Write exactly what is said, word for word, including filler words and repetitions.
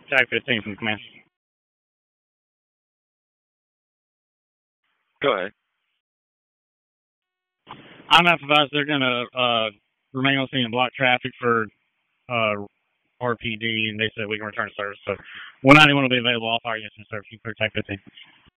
Tag fifteen from command. Go ahead. I'm advised they're going to uh, remain on scene and block traffic for uh, R P D, and they said we can return to service. So one ninety-one will be available. All fire units in service. You clear Tag fifteen.